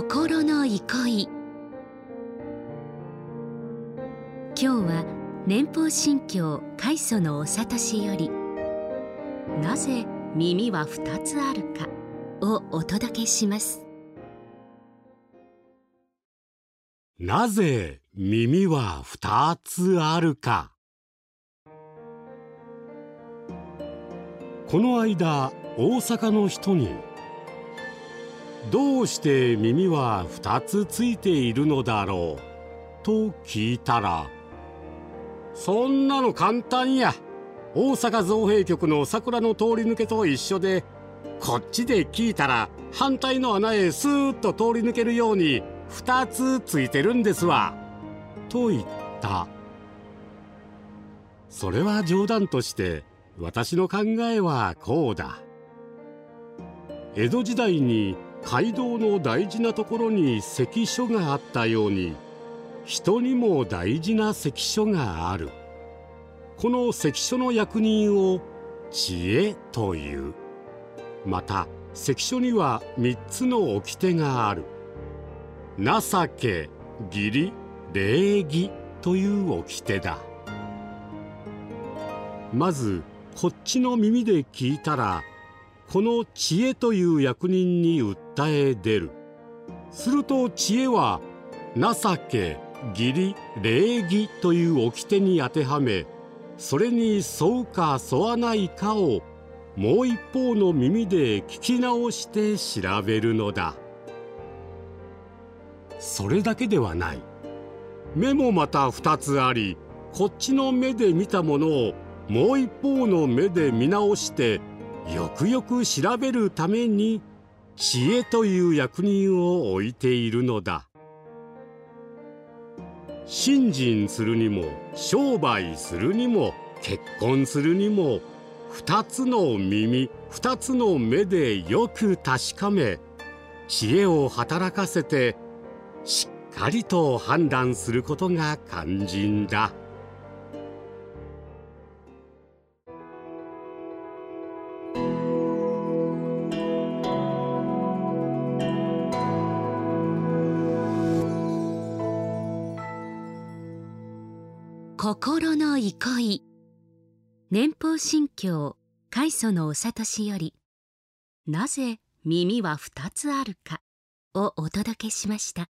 心の憩い。今日は年法神教開祖のお諭しより、なぜ耳は二つあるかをお届けします。 なぜ耳は二つあるか。この間、大阪の人にどうして耳は二つついているのだろうと聞いたら、そんなの簡単や。大阪造幣局の桜の通り抜けと一緒で、こっちで聞いたら反対の穴へスーッと通り抜けるように二つついてるんですわと言った。それは冗談として、私の考えはこうだ。江戸時代に街道の大事なところに関所があったように、人にも大事な関所がある。この関所の役人を知恵という。また関所には3つの掟がある。情け、義理、礼儀という掟だ。まずこっちの耳で聞いたら、この知恵という役人に訴え出る。すると知恵は情け、義理、礼儀という掟に当てはめ、それに沿うか沿わないかをもう一方の耳で聞き直して調べるのだ。それだけではない。目もまた二つあり、こっちの目で見たものをもう一方の目で見直してよくよく調べるために、知恵という役人を置いているのだ。信心するにも商売するにも結婚するにも、二つの耳二つの目でよく確かめ、知恵を働かせてしっかりと判断することが肝心だ。 心の憩い。年法神教開祖のお諭しより、なぜ耳は二つあるかをお届けしました。